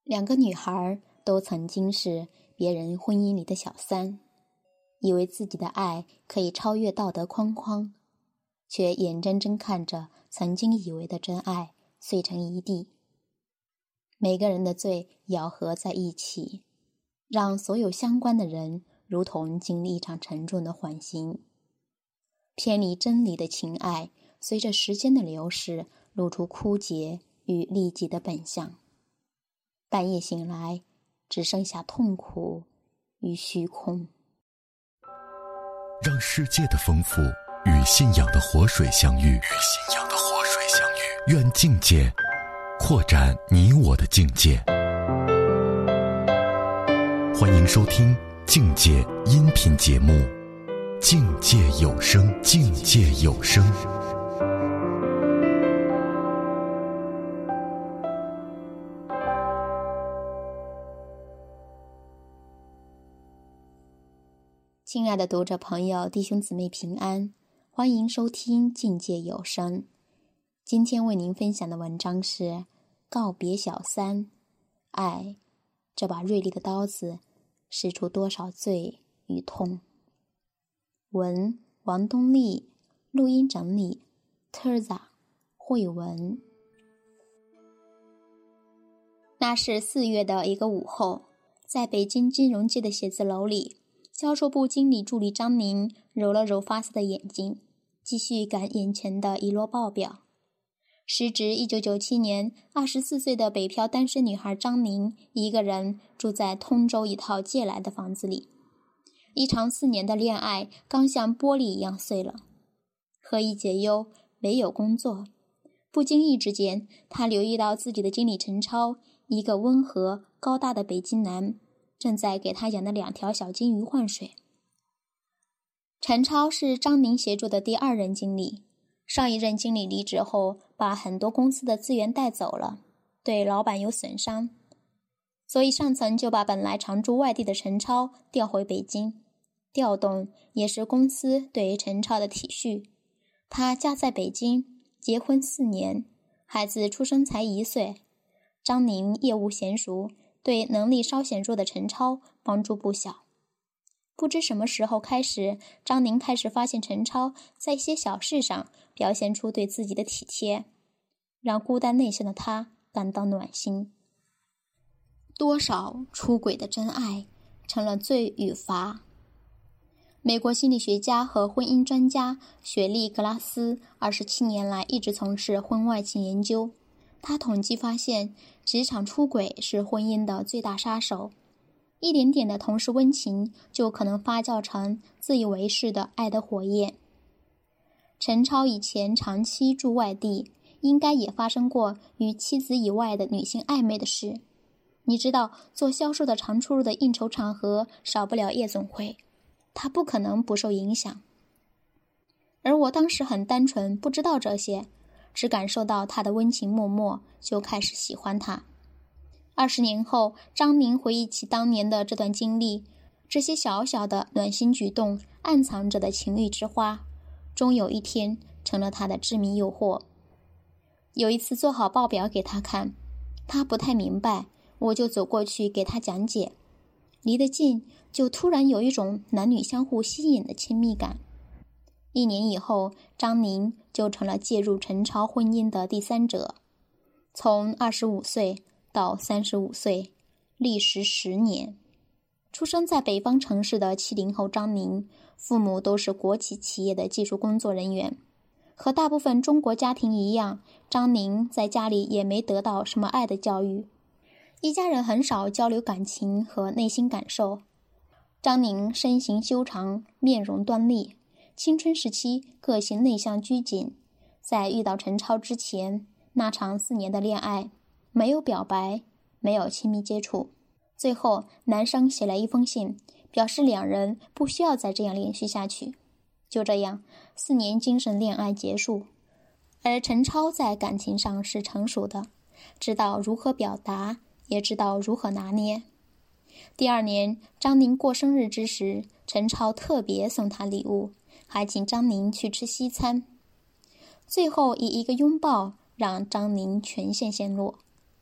两个女孩都曾经是别人婚姻里的小三，以为自己的爱可以超越道德框框，却眼睁睁看着曾经以为的真爱碎成一地。每个人的罪咬合在一起，让所有相关的人如同经历一场沉重的缓刑。偏离真理的情爱，随着时间的流逝，露出枯竭与利己的本相。半夜醒来，只剩下痛苦与虚空。 让世界的丰富与信仰的活水相遇，愿境界扩展你我的境界。欢迎收听境界音频节目《境界有声》。境界有声。 亲爱的读者朋友、弟兄姊妹平安，欢迎收听境界有声。今天为您分享的文章是告别小三，爱这把锐利的刀子使出多少罪与痛。文王东丽，录音整理 Terza 慧文。那是4月的一个午后，在北京金融街的写字楼里，销售部经理助理张宁揉了揉发涩的眼睛，继续赶眼前的一摞报表。时值1997年，24岁的北漂单身女孩张宁一个人住在通州一套借来的房子里。一场4年的恋爱刚像玻璃一样碎了。何以解忧，唯有工作。不经意之间，她留意到自己的经理陈超，一个温和高大的北京男，正在给他养的2条小金鱼换水。陈超是张宁协助的第2任经理，上一任经理离职后，把很多公司的资源带走了，对老板有损伤，所以上层就把本来常驻外地的陈超调回北京。调动也是公司对陈超的体恤。他家在北京，结婚4年，孩子出生才1岁。张宁业务娴熟，对能力稍显弱的陈超帮助不小。不知什么时候开始，张宁开始发现陈超在一些小事上表现出对自己的体贴，让孤单内向的他感到暖心。多少出轨的真爱成了罪与罚。美国心理学家和婚姻专家雪莉·格拉斯27年来一直从事婚外情研究。他统计发现，职场出轨是婚姻的最大杀手。一点点的同事温情就可能发酵成自以为是的爱的火焰。陈超以前长期住外地，应该也发生过与妻子以外的女性暧昧的事。你知道，做销售的常出入的应酬场合少不了夜总会，他不可能不受影响。而我当时很单纯，不知道这些，只感受到他的温情脉脉，就开始喜欢他。20年后，张宁回忆起当年的这段经历，这些小小的暖心举动，暗藏着的情欲之花，终有一天成了他的致命诱惑。有一次做好报表给他看，他不太明白，我就走过去给他讲解。离得近，就突然有一种男女相互吸引的亲密感。1年以后，张宁就成了介入陈超婚姻的第三者。从25岁到35岁，历时10年。出生在北方城市的70后张宁，父母都是国企企业的技术工作人员。和大部分中国家庭一样，张宁在家里也没得到什么爱的教育，一家人很少交流感情和内心感受。张宁身形修长，面容端丽，青春时期个性内向拘谨。在遇到陈超之前，那场4年的恋爱没有表白，没有亲密接触。最后男生写了一封信，表示2人不需要再这样连续下去。就这样，4年精神恋爱结束。而陈超在感情上是成熟的，知道如何表达，也知道如何拿捏。第2年，张宁过生日之时，陈超特别送他礼物，还请张宁去吃西餐。最后以一个拥抱让张宁全线陷落。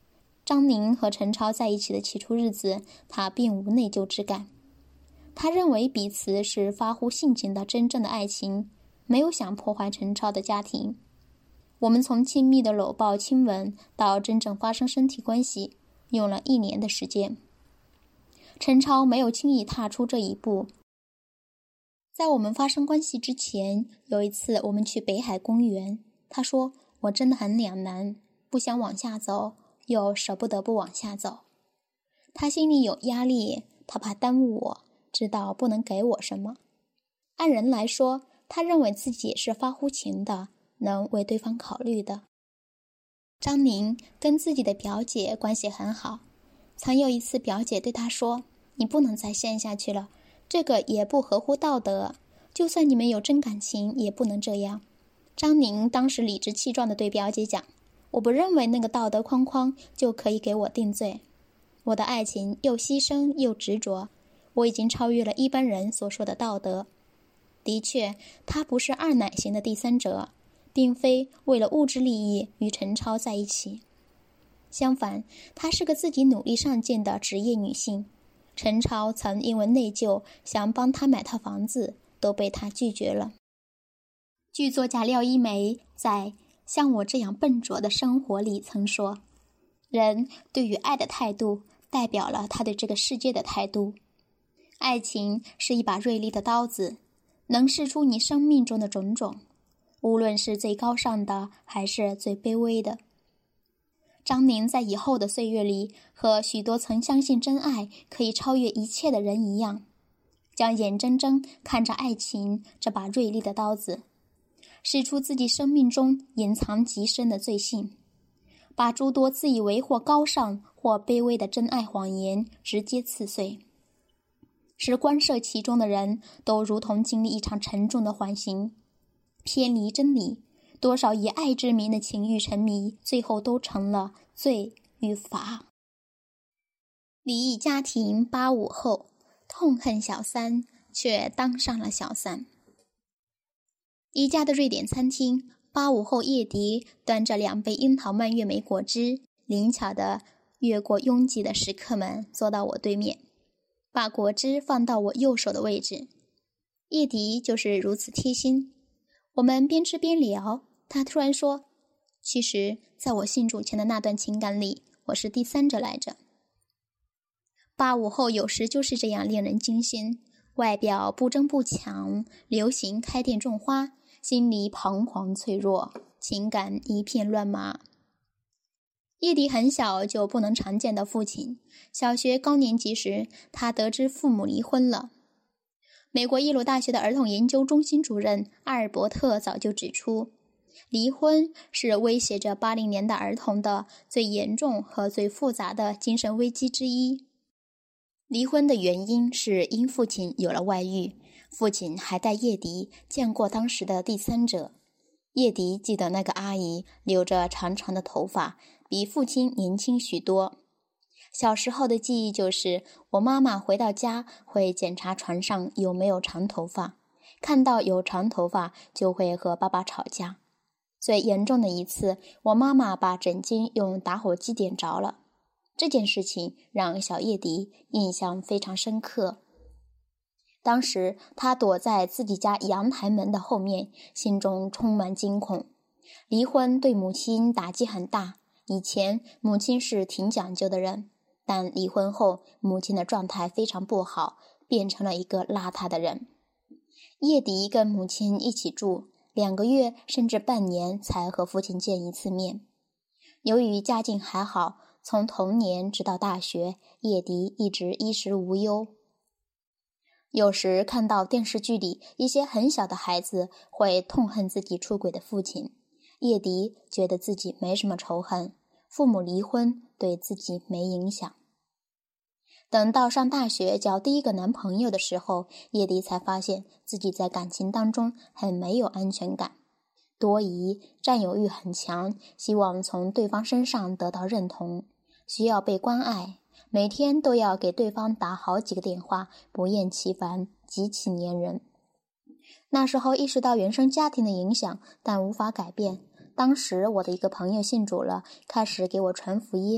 张宁和陈超在一起的起初日子，他并无内疚之感。他认为彼此是发乎性情的真正的爱情，没有想破坏陈超的家庭。我们从亲密的搂抱亲吻到真正发生身体关系，用了1年的时间。陈超没有轻易踏出这一步。在我们发生关系之前，有一次我们去北海公园，他说我真的很两难，不想往下走，又舍不得不往下走。他心里有压力，他怕耽误我，知道不能给我什么。按人来说，他认为自己是发乎情的，能为对方考虑的。张宁跟自己的表姐关系很好，曾有一次表姐对他说，你不能再陷下去了，这个也不合乎道德，就算你们有真感情也不能这样。张宁当时理直气壮地对表姐讲，我不认为那个道德框框就可以给我定罪，我的爱情又牺牲又执着，我已经超越了一般人所说的道德。的确，他不是二奶型的第三者，并非为了物质利益与陈超在一起。相反，她是个自己努力上进的职业女性。陈超曾因为内疚想帮她买套房子，都被她拒绝了。剧作家廖一梅在《像我这样笨拙的生活》里曾说，人对于爱的态度代表了他对这个世界的态度。爱情是一把锐利的刀子，能试出你生命中的种种，无论是最高尚的还是最卑微的。张宁在以后的岁月里，和许多曾相信真爱可以超越一切的人一样，将眼睁睁看着爱情这把锐利的刀子，试出自己生命中隐藏极深的罪性，把诸多自以为或高尚或卑微的真爱谎言直接刺碎，使观涉其中的人都如同经历一场沉重的缓刑，偏离真理。多少以爱之名的情欲沉迷，最后都成了罪与罚。离异家庭85后，痛恨小三，却当上了小三。一家的瑞典餐厅，85后叶迪端着2杯樱桃蔓越莓果汁，灵巧地越过拥挤的食客们，坐到我对面，把果汁放到我右手的位置。叶迪就是如此贴心。我们边吃边聊，他突然说，其实在我信主前的那段情感里，我是第三者来着。85后有时就是这样令人惊心，外表不争不抢，流行开店种花，心里彷徨脆弱，情感一片乱麻。叶迪很小就不能常见的父亲，小学高年级时，他得知父母离婚了。美国耶鲁大学的儿童研究中心主任阿尔伯特早就指出，离婚是威胁着80年代儿童的最严重和最复杂的精神危机之一。离婚的原因是因父亲有了外遇，父亲还带叶迪见过当时的第三者。叶迪记得那个阿姨留着长长的头发，比父亲年轻许多。小时候的记忆就是，我妈妈回到家会检查床上有没有长头发，看到有长头发就会和爸爸吵架。最严重的一次，我妈妈把枕巾用打火机点着了。这件事情让小叶迪印象非常深刻。当时他躲在自己家阳台门的后面，心中充满惊恐。离婚对母亲打击很大，以前母亲是挺讲究的人，但离婚后母亲的状态非常不好，变成了一个邋遢的人。叶迪跟母亲一起住，2个月甚至半年才和父亲见一次面。由于家境还好，从童年直到大学，叶迪一直衣食无忧。有时看到电视剧里一些很小的孩子会痛恨自己出轨的父亲，叶迪觉得自己没什么仇恨，父母离婚对自己没影响。等到上大学交第一个男朋友的时候，叶迪才发现自己在感情当中很没有安全感，多疑，占有欲很强，希望从对方身上得到认同，需要被关爱，每天都要给对方打好几个电话，不厌其烦，极其粘人。那时候意识到原生家庭的影响，但无法改变。当时我的一个朋友信主了，开始给我传福音，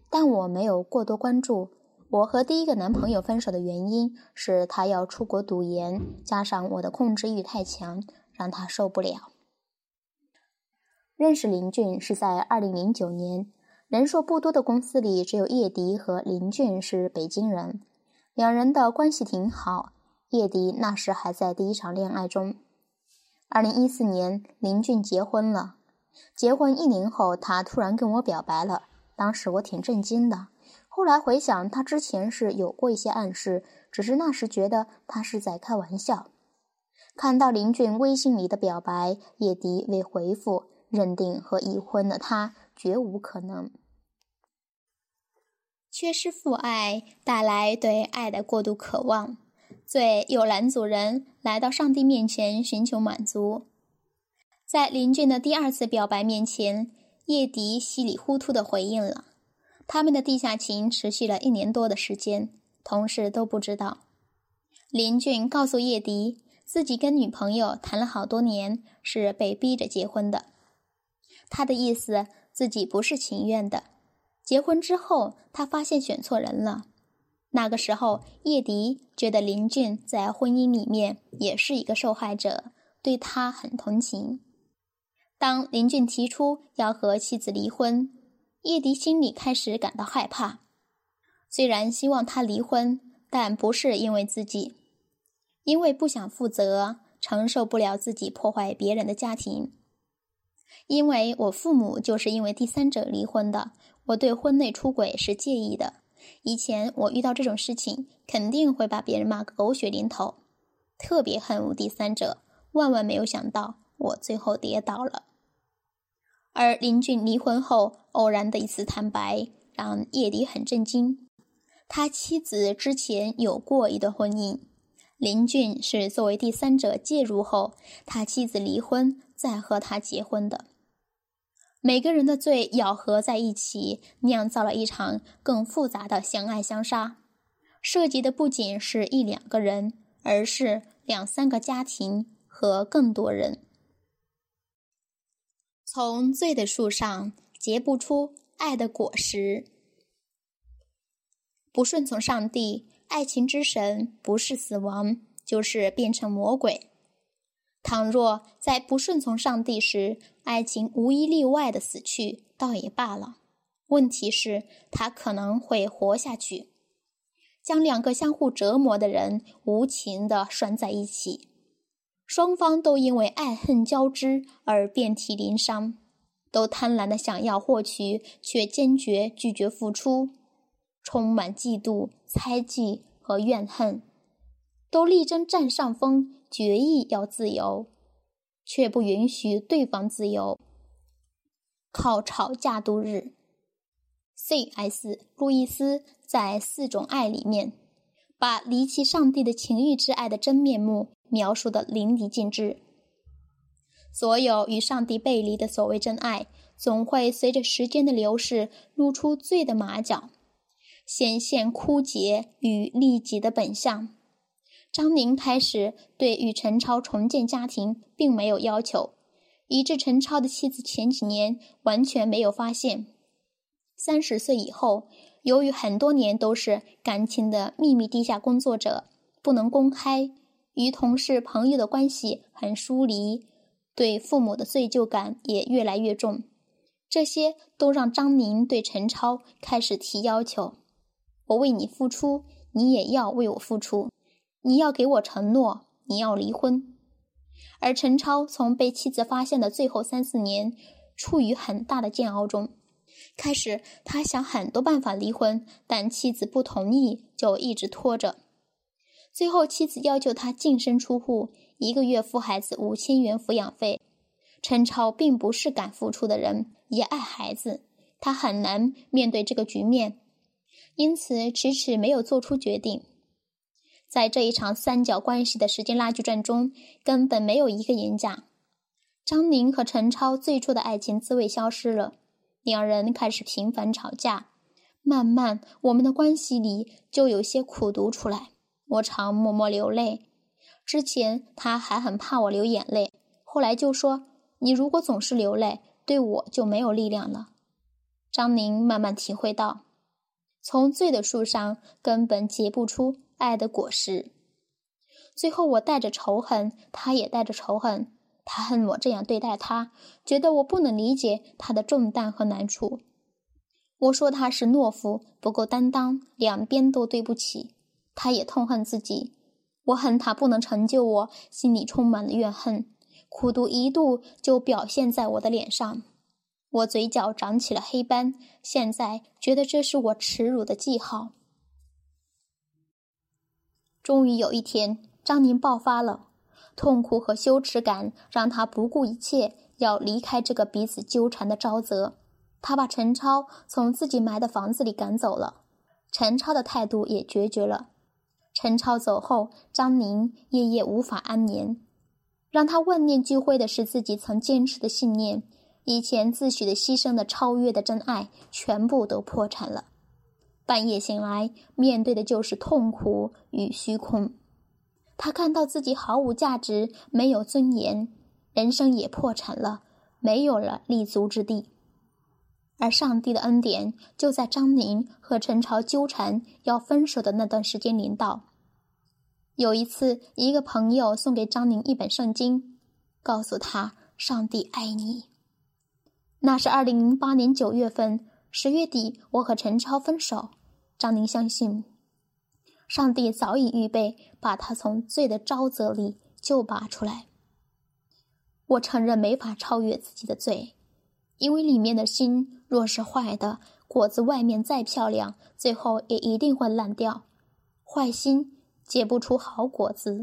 但我没有过多关注。我和第一个男朋友分手的原因是他要出国读研，加上我的控制欲太强，让他受不了。认识林俊是在2009年，人数不多的公司里只有叶迪和林俊是北京人，两人的关系挺好。叶迪那时还在第一场恋爱中。2014年，林俊结婚了。结婚1年后，他突然跟我表白了，当时我挺震惊的。后来回想，他之前是有过一些暗示，只是那时觉得他是在开玩笑。看到林俊微信里的表白，叶迪未回复，认定和已婚的他绝无可能。缺失父爱带来对爱的过度渴望，罪有拦阻人来到上帝面前寻求满足。在林俊的第2次表白面前，叶迪稀里糊涂地回应了。他们的地下情持续了1年多的时间，同事都不知道。林俊告诉叶迪，自己跟女朋友谈了好多年，是被逼着结婚的。他的意思，自己不是情愿的。结婚之后，他发现选错人了。那个时候，叶迪觉得林俊在婚姻里面也是一个受害者，对他很同情。当林俊提出要和妻子离婚，叶迪心里开始感到害怕。虽然希望他离婚，但不是因为自己，因为不想负责，承受不了自己破坏别人的家庭。因为我父母就是因为第三者离婚的，我对婚内出轨是介意的。以前我遇到这种事情，肯定会把别人骂个狗血淋头，特别恨恶第三者，万万没有想到我最后跌倒了。而林俊离婚后偶然的一次坦白，让叶迪很震惊。他妻子之前有过一段婚姻，林俊是作为第三者介入后，他妻子离婚再和他结婚的。每个人的罪咬合在一起，酿造了一场更复杂的相爱相杀，涉及的不仅是1-2个人，而是2-3个家庭和更多人。从罪的树上结不出爱的果实。不顺从上帝，爱情之神不是死亡，就是变成魔鬼。倘若在不顺从上帝时，爱情无一例外的死去，倒也罢了。问题是，它可能会活下去，将2个相互折磨的人无情地拴在一起。双方都因为爱恨交织而遍体鳞伤，都贪婪地想要获取，却坚决拒绝付出，充满嫉妒、猜忌和怨恨，都力争占上风，决意要自由，却不允许对方自由，靠吵架度日。C.S. 路易斯在《4种爱》里面，把离弃上帝的情欲之爱的真面目描述得淋漓尽致。所有与上帝背离的所谓真爱，总会随着时间的流逝露出罪的马脚，显现枯竭与利己的本相。张宁开始对与陈超重建家庭并没有要求，以致陈超的妻子前几年完全没有发现。30岁以后，由于很多年都是感情的秘密地下工作者，不能公开，与同事朋友的关系很疏离，对父母的罪疚感也越来越重。这些都让张宁对陈超开始提要求，我为你付出，你也要为我付出，你要给我承诺，你要离婚。而陈超从被妻子发现的最后3-4年，处于很大的煎熬中。开始他想很多办法离婚，但妻子不同意，就一直拖着。最后妻子要求他净身出户，1个月付孩子5000元抚养费。陈超并不是敢付出的人，也爱孩子，他很难面对这个局面，因此迟迟没有做出决定。在这一场三角关系的时间拉锯战中，根本没有一个赢家。张宁和陈超最初的爱情滋味消失了，2人开始频繁吵架，慢慢我们的关系里就有些苦毒出来。我常默默流泪，之前他还很怕我流眼泪，后来就说，你如果总是流泪，对我就没有力量了。张宁慢慢体会到， 从罪的树上根本结不出爱的果实。最后我带着仇恨，他也带着仇恨，他恨我这样对待他，觉得我不能理解他的重担和难处。我说他是懦夫，不够担当，两边都对不起。他也痛恨自己，我恨他不能成就我，心里充满了怨恨，苦毒一度就表现在我的脸上。我嘴角长起了黑斑，现在觉得这是我耻辱的记号。终于有一天，张宁爆发了，痛苦和羞耻感让他不顾一切要离开这个彼此纠缠的沼泽。他把陈超从自己买的房子里赶走了，陈超的态度也决绝了。陈超走后，张宁夜夜无法安眠，让他万念俱灰的是自己曾坚持的信念，以前自诩的牺牲的超越的真爱全部都破产了。半夜醒来，面对的就是痛苦与虚空。他看到自己毫无价值，没有尊严，人生也破产了，没有了立足之地。而上帝的恩典就在张宁和陈超纠缠要分手的那段时间临到。有一次，一个朋友送给张宁一本圣经，告诉他上帝爱你。那是2008年9月份，10月底我和陈超分手。张宁相信上帝早已预备把他从罪的沼泽里救拔出来。我承认没法超越自己的罪，因为里面的心若是坏的，果子外面再漂亮，最后也一定会烂掉。坏心结不出好果子。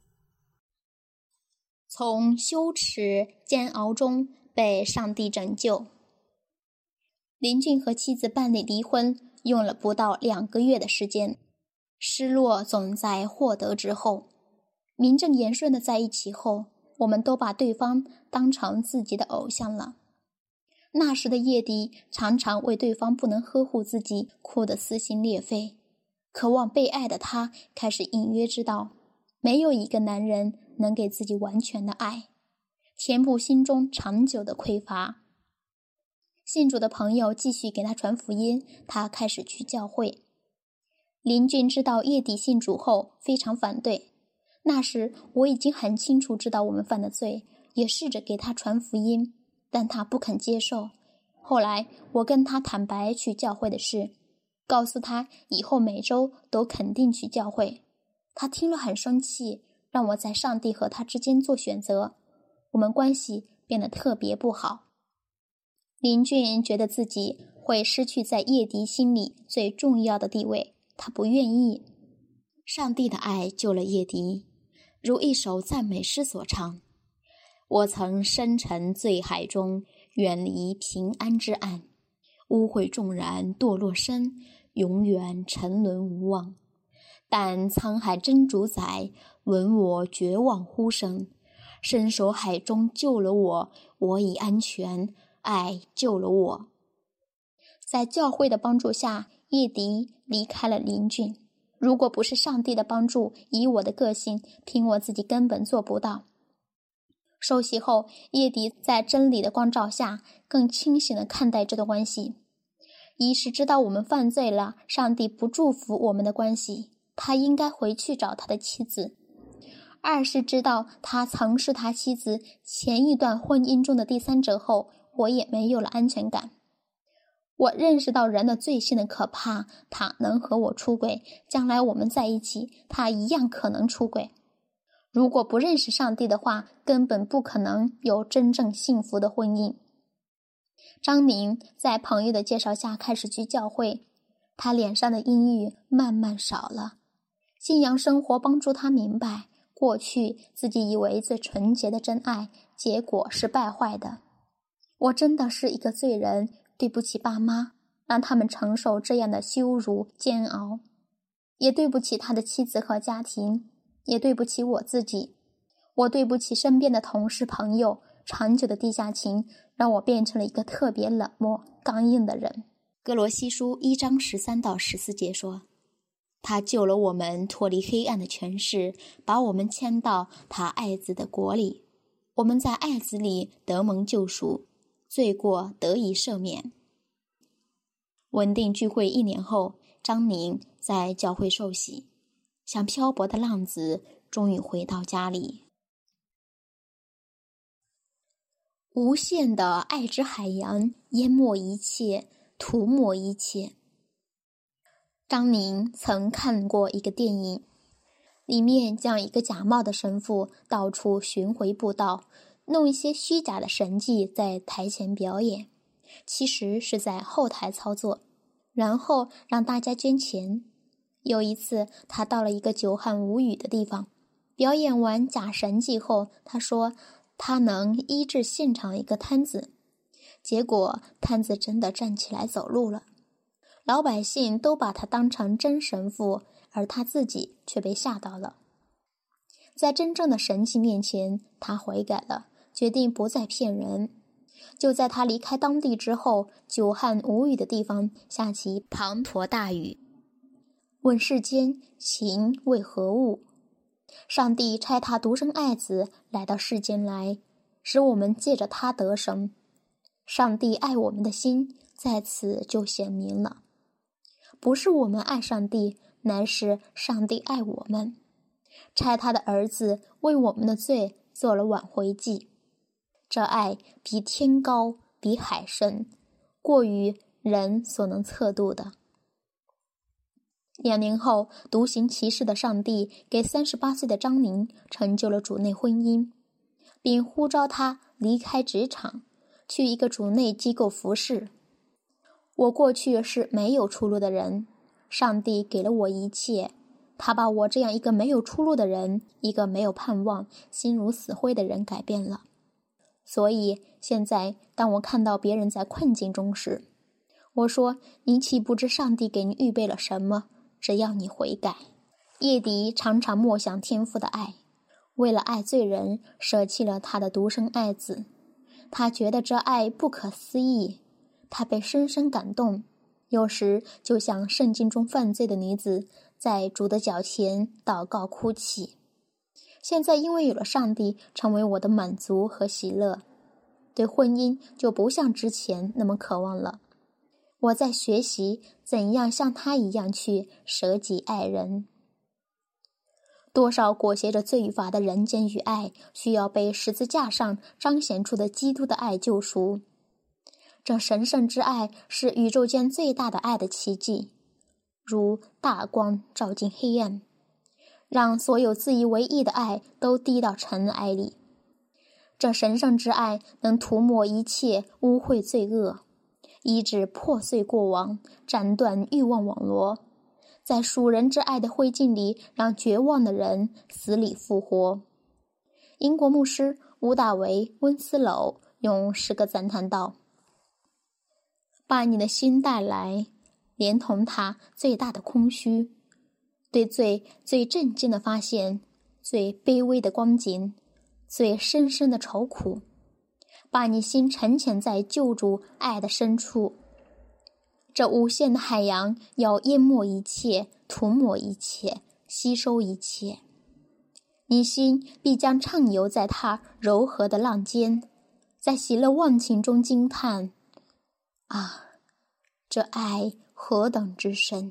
从羞耻煎熬中被上帝拯救。林俊和妻子办理离婚用了不到2个月的时间，失落总在获得之后。名正言顺的在一起后，我们都把对方当成自己的偶像了。那时的叶迪常常为对方不能呵护自己哭得撕心裂肺，渴望被爱的他开始隐约知道，没有一个男人能给自己完全的爱，填补心中长久的匮乏。信主的朋友继续给他传福音，他开始去教会。林俊知道叶迪信主后非常反对，那时我已经很清楚知道我们犯的罪，也试着给他传福音，但他不肯接受。后来我跟他坦白去教会的事，告诉他以后每周都肯定去教会。他听了很生气，让我在上帝和他之间做选择。我们关系变得特别不好。林俊觉得自己会失去在叶迪心里最重要的地位，他不愿意。上帝的爱救了叶迪，如一首赞美诗所唱：我曾深沉罪海中，远离平安之岸，污秽纵然堕落深，永远沉沦无望。但沧海真主宰，闻我绝望呼声，伸手海中救了我，我已安全，爱救了我。在教会的帮助下，叶迪离开了林俊。如果不是上帝的帮助，以我的个性，凭我自己根本做不到。受洗后，叶迪在真理的光照下，更清醒地看待这段关系。一是知道我们犯罪了，上帝不祝福我们的关系，他应该回去找他的妻子。二是知道他曾是他妻子前一段婚姻中的第三者后，我也没有了安全感。我认识到人的罪性的可怕，他能和我出轨，将来我们在一起，他一样可能出轨。如果不认识上帝的话，根本不可能有真正幸福的婚姻。张宁在朋友的介绍下开始去教会，他脸上的阴郁慢慢少了。信仰生活帮助他明白，过去自己以为最纯洁的真爱，结果是败坏的。我真的是一个罪人，对不起爸妈，让他们承受这样的羞辱煎熬，也对不起他的妻子和家庭，也对不起我自己。我对不起身边的同事朋友，长久的地下情让我变成了一个特别冷漠刚硬的人。哥罗西书1章13到14节说，他救了我们脱离黑暗的权势，把我们迁到他爱子的国里。我们在爱子里得蒙救赎，罪过得以赦免。稳定聚会1年后， 张宁在教会受洗，像漂泊的浪子，终于回到家里。无限的爱之海洋淹没一切，涂抹一切。张宁曾看过一个电影，里面将一个假冒的神父到处巡回布道，弄一些虚假的神迹在台前表演，其实是在后台操作，然后让大家捐钱。有一次他到了一个久旱无雨的地方，表演完假神迹后，他说他能医治现场一个瘫子，结果瘫子真的站起来走路了。老百姓都把他当成真神父，而他自己却被吓到了。在真正的神迹面前，他悔改了，决定不再骗人。就在他离开当地之后，久旱无雨的地方下起滂沱大雨。问世间情为何物？上帝差他独生爱子来到世间来，使我们借着他得生。上帝爱我们的心在此就显明了，不是我们爱上帝，乃是上帝爱我们，差他的儿子为我们的罪做了挽回祭。这爱比天高，比海深，过于人所能测度的。2年后，独行其事的上帝给38岁的张宁成就了主内婚姻，并呼召他离开职场，去一个主内机构服侍。我过去是没有出路的人，上帝给了我一切，他把我这样一个没有出路的人，一个没有盼望、心如死灰的人改变了。所以现在当我看到别人在困境中时，我说，你岂不知上帝给你预备了什么？只要你悔改。叶迪常常默想天父的爱，为了爱罪人，舍弃了他的独生爱子。他觉得这爱不可思议，他被深深感动，有时就像圣经中犯罪的女子，在主的脚前祷告哭泣。现在因为有了上帝成为我的满足和喜乐，对婚姻就不像之前那么渴望了。我在学习怎样像他一样去舍己爱人。多少裹挟着罪与罚的人间与爱，需要被十字架上彰显出的基督的爱救赎。这神圣之爱是宇宙间最大的爱的奇迹，如大光照进黑暗，让所有自以为义的爱都滴到尘埃里。这神圣之爱能涂抹一切污秽罪恶，医治破碎过往，斩断欲望网罗，在属人之爱的灰烬里，让绝望的人死里复活。英国牧师乌大维·温斯楼用诗歌赞叹道：把你的心带来，连同它最大的空虚，对罪最震惊的发现，最卑微的光景，最深深的愁苦，把你心沉潜在救主爱的深处。这无限的海洋要淹没一切，涂抹一切，吸收一切，你心必将畅游在它柔和的浪间，在喜乐忘情中惊叹：啊，这爱何等之深！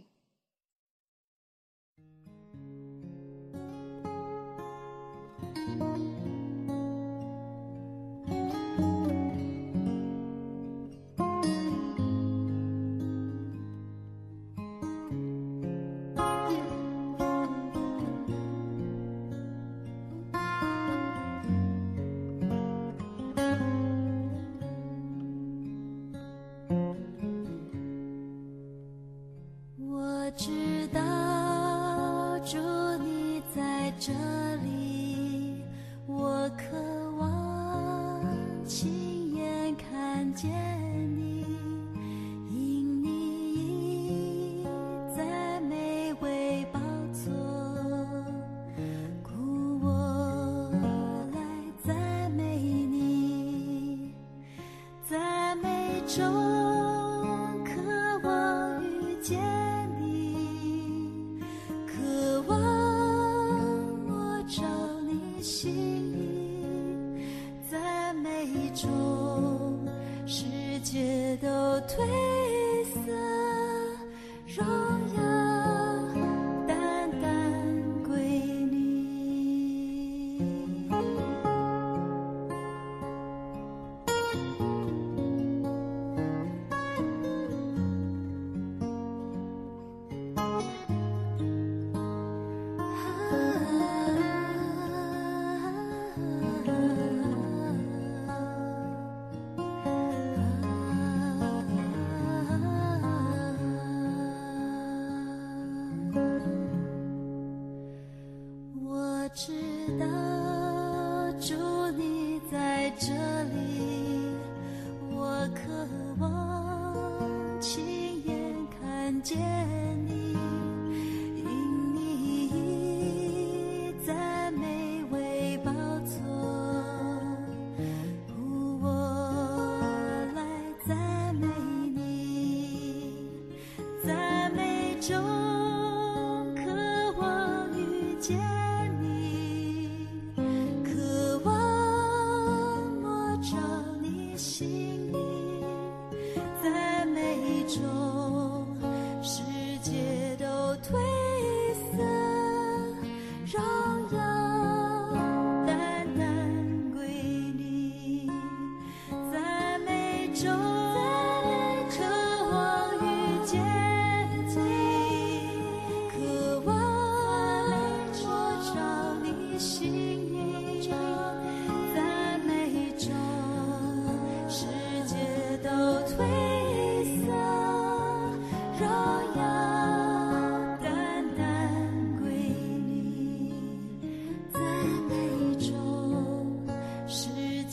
我知道主你在这里，我渴望亲眼看见你，因你已在美味宝座，故我来赞美你，赞美中渴望遇见你，渴望我照你心意，赞美中世界都褪色，荣耀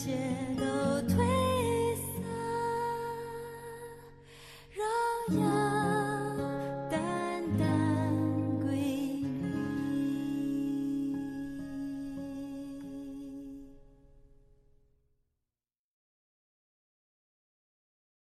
界都退散，让阳